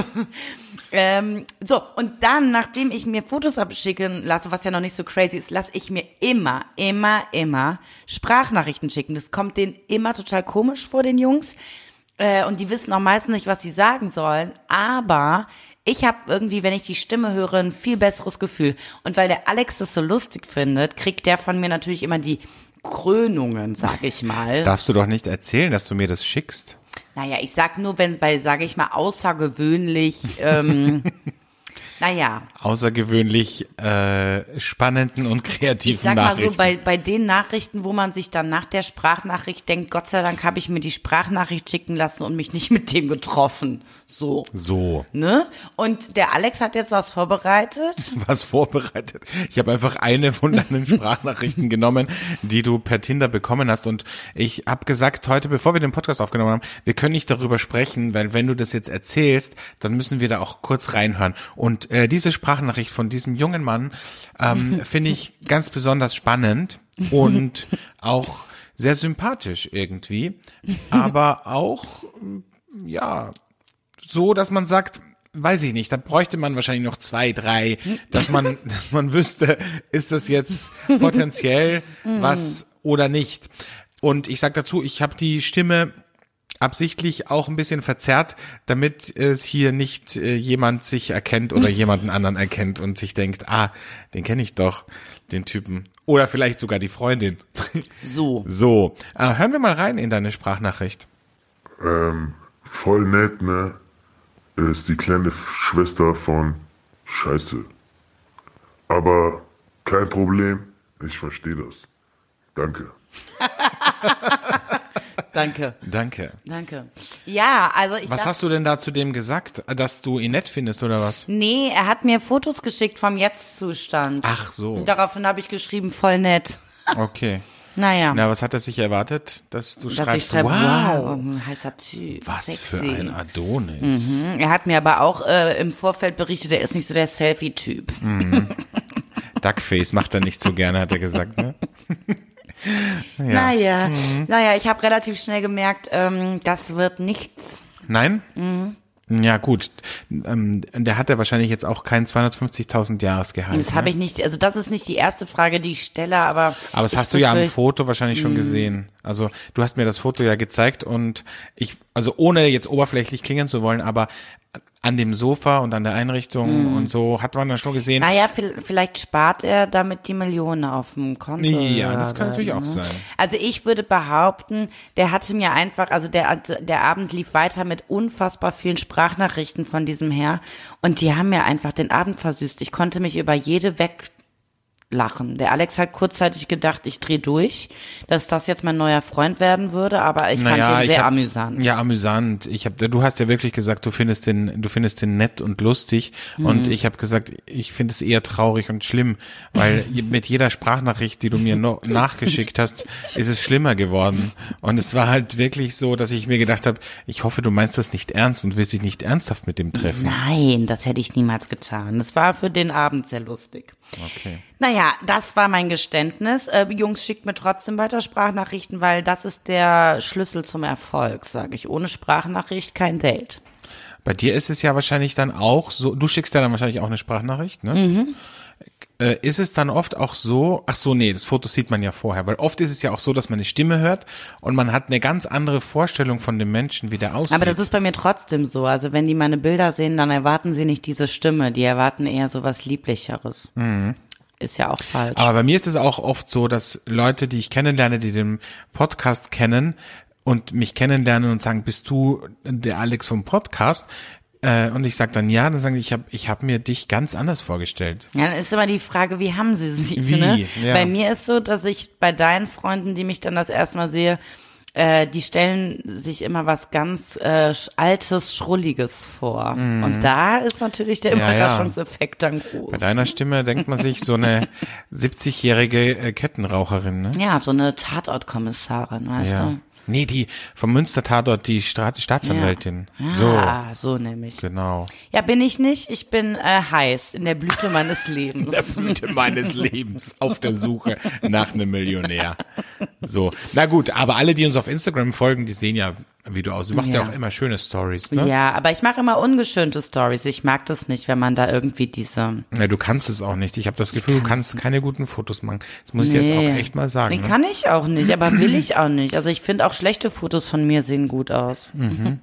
ähm, so, und dann, nachdem ich mir Fotos abschicken lasse, was ja noch nicht so crazy ist, lasse ich mir immer, immer, immer Sprachnachrichten schicken. Das kommt denen immer total komisch vor, den Jungs. Äh, und die wissen auch meistens nicht, was sie sagen sollen. Aber ich habe irgendwie, wenn ich die Stimme höre, ein viel besseres Gefühl. Und weil der Alex das so lustig findet, kriegt der von mir natürlich immer die Krönungen, sag ich mal. Das darfst du doch nicht erzählen, dass du mir das schickst. Naja, ich sag nur, wenn bei, sage ich mal, außergewöhnlich, ähm, naja, Außergewöhnlich äh, spannenden und kreativen ich sag mal Nachrichten. so, bei, bei den Nachrichten, wo man sich dann nach der Sprachnachricht denkt, Gott sei Dank habe ich mir die Sprachnachricht schicken lassen und mich nicht mit dem getroffen. So, So, ne? Und der Alex hat jetzt was vorbereitet. was vorbereitet. Ich habe einfach eine von deinen Sprachnachrichten genommen, die du per Tinder bekommen hast. Und ich habe gesagt, heute, bevor wir den Podcast aufgenommen haben, wir können nicht darüber sprechen, weil wenn du das jetzt erzählst, dann müssen wir da auch kurz reinhören. Und äh, diese Sprachnachricht von diesem jungen Mann ähm, finde ich ganz besonders spannend und auch sehr sympathisch irgendwie, aber auch, ja, so, dass man sagt, weiß ich nicht, da bräuchte man wahrscheinlich noch zwei, drei, dass man, dass man wüsste, ist das jetzt potenziell was oder nicht. Und ich sag dazu, ich habe die Stimme absichtlich auch ein bisschen verzerrt, damit es hier nicht äh, jemand sich erkennt oder jemanden anderen erkennt und sich denkt, ah, den kenne ich doch, den Typen. Oder vielleicht sogar die Freundin. So. So, äh, hören wir mal rein in deine Sprachnachricht. Ähm, voll nett, ne? Ist die kleine Schwester von Scheiße. Aber kein Problem, ich verstehe das. Danke. Danke. Danke. Danke. Ja, also ich Was dachte, hast du denn da zu dem gesagt, dass du ihn nett findest oder was? nee, er hat mir Fotos geschickt vom Jetzt-Zustand. Ach so. Und daraufhin habe ich geschrieben, voll nett. Okay. Naja. Na, was hat er sich erwartet, dass du dass ich schreibst, schreibe, wow, wow, ein heißer Typ. was sexy. für ein Adonis. Er hat mir aber auch äh, im Vorfeld berichtet, er ist nicht so der Selfie-Typ. Duckface macht er nicht so gerne, hat er gesagt, ne? Ja. Naja, Mhm. naja, ich habe relativ schnell gemerkt, ähm, das wird nichts. Nein? Mhm. Ja, gut. Ähm, der hat ja wahrscheinlich jetzt auch kein zweihundertfünfzigtausend Jahresgehalt. Das ne? habe ich nicht, also das ist nicht die erste Frage, die ich stelle, aber. Aber das ich hast du ja am befürchte- Foto wahrscheinlich Mhm. schon gesehen. Also du hast mir das Foto ja gezeigt und ich, also ohne jetzt oberflächlich klingen zu wollen, aber an dem Sofa und an der Einrichtung und so hat man dann schon gesehen. Mhm. Naja, vi- vielleicht spart er damit die Millionen auf dem Konto. Ja, das kann oder, natürlich auch ne? sein. Also ich würde behaupten, der hatte mir einfach, also der, der Abend lief weiter mit unfassbar vielen Sprachnachrichten von diesem Herr und die haben mir einfach den Abend versüßt. Ich konnte mich über jede weglachen. Der Alex hat kurzzeitig gedacht, ich drehe durch, dass das jetzt mein neuer Freund werden würde, aber ich fand ihn ich sehr hab, amüsant. Ja, amüsant. Ich hab, du hast ja wirklich gesagt, du findest den, du findest den nett und lustig. Mhm. Und ich habe gesagt, ich finde es eher traurig und schlimm, weil mit jeder Sprachnachricht, die du mir noch nachgeschickt hast, ist es schlimmer geworden. Und es war halt wirklich so, dass ich mir gedacht habe, ich hoffe, du meinst das nicht ernst und willst dich nicht ernsthaft mit dem treffen. Nein, das hätte ich niemals getan. Das war für den Abend sehr lustig. Okay. Naja, das war mein Geständnis. Äh, Jungs, schickt mir trotzdem weiter Sprachnachrichten, weil das ist der Schlüssel zum Erfolg, sage ich. Ohne Sprachnachricht kein Date. Bei dir ist es ja wahrscheinlich dann auch so, du schickst ja dann wahrscheinlich auch eine Sprachnachricht, ne? Mhm. Äh, ist es dann oft auch so, ach so, nee, das Foto sieht man ja vorher, weil oft ist es ja auch so, dass man eine Stimme hört und man hat eine ganz andere Vorstellung von dem Menschen, wie der aussieht. Aber das ist bei mir trotzdem so. Also wenn die meine Bilder sehen, dann erwarten sie nicht diese Stimme. Die erwarten eher so was Lieblicheres. Mhm. ist ja auch falsch. Aber bei mir ist es auch oft so, dass Leute, die ich kennenlerne, die den Podcast kennen und mich kennenlernen und sagen, bist du der Alex vom Podcast? Äh, und ich sage dann ja, dann sagen die, ich habe ich hab mir dich ganz anders vorgestellt. Ja, dann ist immer die Frage, wie haben sie sich? Wie? Ne? Ja. Bei mir ist so, dass ich bei deinen Freunden, die mich dann das erste Mal sehe, äh, die stellen sich immer was ganz äh, Altes, Schrulliges vor. Mhm. Und da ist natürlich der Ja, ja. Überraschungseffekt dann groß. Bei deiner Stimme denkt man sich so eine siebzigjährige äh, Kettenraucherin, ne? Ja, so eine Tatortkommissarin, weißt Ja. du? Nee, die vom Münster-Tatort, die Staat, Staatsanwältin. Ja. So, Ah, so nämlich. genau. Ja, bin ich nicht. Ich bin äh, heiß in der Blüte meines Lebens. Der Blüte meines Lebens auf der Suche nach einem Millionär. So, na gut, aber alle, die uns auf Instagram folgen, die sehen ja, wie du aussiehst. Du machst ja, Ja. auch immer schöne Stories, ne? Ja, aber ich mache immer ungeschönte Stories. Ich mag das nicht, wenn man da irgendwie diese... Ja, du kannst es auch nicht. Ich habe das Gefühl, du kannst keine guten Fotos machen. Das muss ich dir jetzt Nee. auch echt mal sagen. Nee, Ne? kann ich auch nicht, aber will ich auch nicht. Also ich finde auch schlechte Fotos von mir sehen gut aus.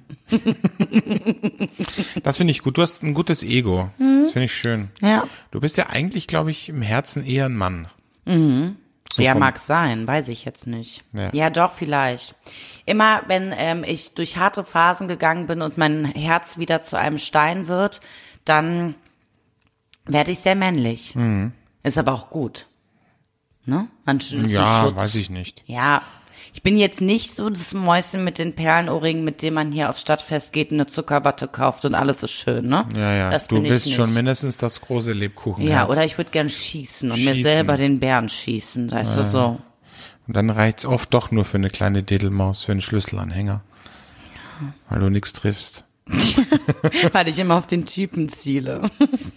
Das finde ich gut. Du hast ein gutes Ego. Mhm. Das finde ich schön. Ja. Du bist ja eigentlich, glaube ich, im Herzen eher ein Mann. So Ja, vom- mag sein, weiß ich jetzt nicht. Ja. Ja, doch, vielleicht. Immer, wenn ähm, ich durch harte Phasen gegangen bin und mein Herz wieder zu einem Stein wird, dann werde ich sehr männlich. Ist aber auch gut. Ne? Man sch- ist ein Ja, Schutz. weiß ich nicht. Ja, ich bin jetzt nicht so das Mäuschen mit den Perlenohrringen, mit dem man hier aufs Stadtfest geht, eine Zuckerwatte kauft und alles ist schön, ne? Ja, ja. Das Du bin ich willst nicht. schon mindestens das große Lebkuchenherz. Ja, oder ich würde gern schießen und mir Schießen. selber den Bären schießen, weißt du, so. Und dann reicht's oft doch nur für eine kleine Dedelmaus, für einen Schlüsselanhänger. Ja. Weil du nichts triffst. Weil ich immer auf den Typen ziele.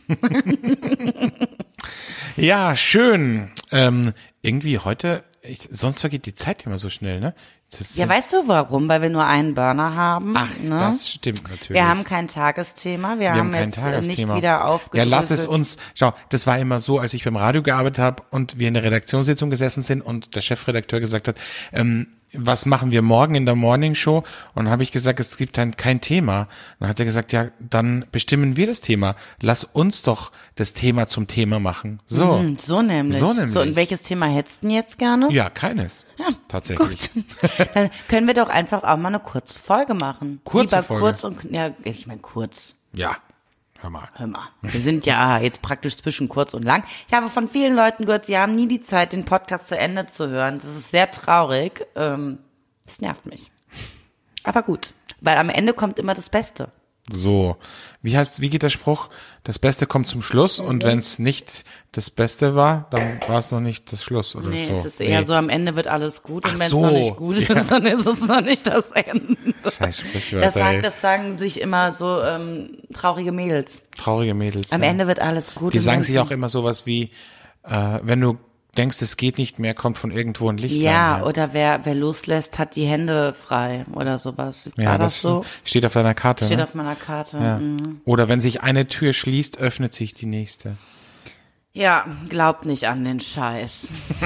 Ja, schön. Ähm, irgendwie heute, ich, sonst vergeht die Zeit immer so schnell, ne? Das Ja, sind- weißt du warum? Weil wir nur einen Burner haben. Ach, ne? das stimmt natürlich. Wir haben kein Tagesthema. Wir, Wir haben haben kein jetzt äh, Tagesthema. nicht wieder Ja, aufgedröselt. lass es uns, schau, das war immer so, als ich beim Radio gearbeitet habe und wir in der Redaktionssitzung gesessen sind und der Chefredakteur gesagt hat, ähm, was machen wir morgen in der Morning Show? Und dann habe ich gesagt, es gibt ein, kein Thema. Dann hat er gesagt, ja, dann bestimmen wir das Thema. Lass uns doch das Thema zum Thema machen. So. Hm, So nämlich. So nämlich. So, und welches Thema hättest du denn jetzt gerne? Ja, keines. Ja, tatsächlich. Gut. Dann können wir doch einfach auch mal eine kurze Folge machen. Kurze Lieber Folge? kurz und, ja, ich meine kurz. Ja, hör mal. Hör mal, wir sind ja jetzt praktisch zwischen kurz und lang. Ich habe von vielen Leuten gehört, sie haben nie die Zeit, den Podcast zu Ende zu hören. Das ist sehr traurig. Ähm, das nervt mich. Aber gut, weil am Ende kommt immer das Beste. So. Wie heißt, wie geht der Spruch? Das Beste kommt zum Schluss und wenn es nicht das Beste war, dann war es noch nicht das Schluss oder Nee, so. es ist eher so, am Ende wird alles gut und Ach wenn es so, noch nicht gut ja. ist, dann ist es noch nicht das Ende. Scheiß Sprichwörter, Das, sagt, ey. das sagen sich immer so ähm, traurige Mädels. Traurige Mädels. Am ja. Ende wird alles gut. Die und sagen wenn sich es- auch immer sowas wie, äh, wenn du denkst, es geht nicht mehr, kommt von irgendwo ein Lichtlein Ja, her. oder wer, wer loslässt, hat die Hände frei oder sowas. War Ja, das, das so? steht auf deiner Karte. Steht ne? auf meiner Karte. ja. Mhm. Oder wenn sich eine Tür schließt, öffnet sich die nächste. Ja, glaubt nicht an den Scheiß.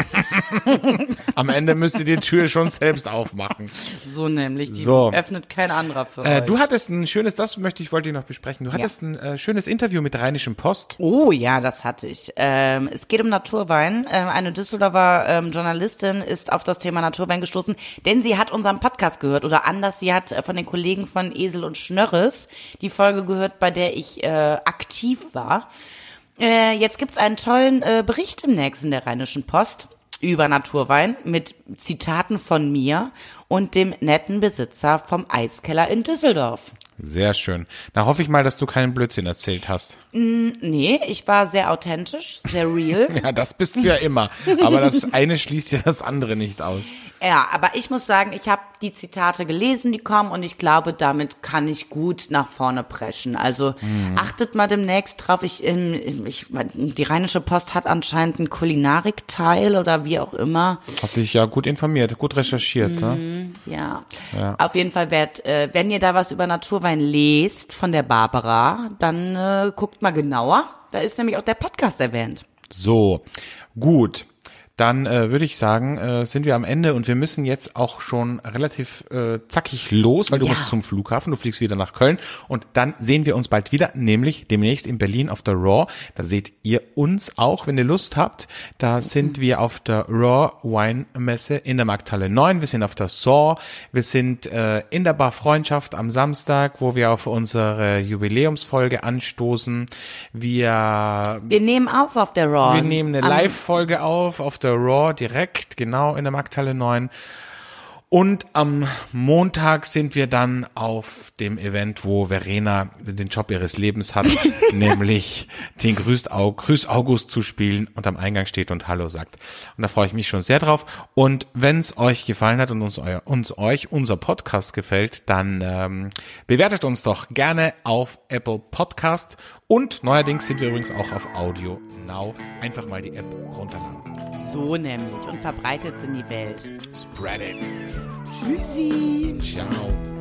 Am Ende müsst ihr die Tür schon selbst aufmachen. So nämlich. Die So. öffnet kein anderer für Äh, euch. du hattest ein schönes, das möchte ich, wollte ich noch besprechen. Du hattest ein äh, schönes Interview mit der Rheinischen Post. Oh ja, das hatte ich. Ähm, es geht um Naturwein. Ähm, eine Düsseldorfer ähm, Journalistin ist auf das Thema Naturwein gestoßen, denn sie hat unseren Podcast gehört oder anders, sie hat äh, von den Kollegen von Esel und Schnörres die Folge gehört, bei der ich äh, aktiv war. Äh, jetzt gibt's einen tollen äh, Bericht im nächsten der Rheinischen Post über Naturwein mit Zitaten von mir und dem netten Besitzer vom Eiskeller in Düsseldorf. Sehr schön. Da hoffe ich mal, dass du keinen Blödsinn erzählt hast. Nee, ich war sehr authentisch, sehr real. Ja, das bist du ja immer. Aber das eine schließt ja das andere nicht aus. Ja, aber ich muss sagen, ich habe die Zitate gelesen, die kommen, und ich glaube, damit kann ich gut nach vorne preschen. Also achtet mal demnächst drauf. Ich, ähm, ich, die Rheinische Post hat anscheinend einen Kulinarikteil oder wie auch immer. Hast dich ja gut informiert, gut recherchiert. Ne? Ja. Ja. Auf jeden Fall, werd, äh, wenn ihr da was über Naturwein lest von der Barbara, dann äh, guckt mal genauer. Da ist nämlich auch der Podcast erwähnt. So, gut. dann äh, würde ich sagen, äh, sind wir am Ende und wir müssen jetzt auch schon relativ äh, zackig los, weil du Ja. musst zum Flughafen, du fliegst wieder nach Köln und dann sehen wir uns bald wieder, nämlich demnächst in Berlin auf der Raw. Da seht ihr uns auch, wenn ihr Lust habt. Da sind wir auf der Raw Wine Messe in der Markthalle neun. Wir sind auf der Saw. Wir sind äh, in der Bar Freundschaft am Samstag, wo wir auf unsere Jubiläumsfolge anstoßen. Wir Wir nehmen auf auf der Raw. Wir nehmen eine Am- Live-Folge auf, auf der Raw direkt, genau in der Markthalle neun. Und am Montag sind wir dann auf dem Event, wo Verena den Job ihres Lebens hat, nämlich den Grüß, Au- Grüß August zu spielen und am Eingang steht und Hallo sagt. Und da freue ich mich schon sehr drauf. Und wenn es euch gefallen hat und uns, euer, uns euch unser Podcast gefällt, dann ähm, bewertet uns doch gerne auf Apple Podcast. Und neuerdings sind wir übrigens auch auf Audio Now. Einfach mal die App runterladen. So nämlich und verbreitet in die Welt. Spread it. Tschüssi. Ciao.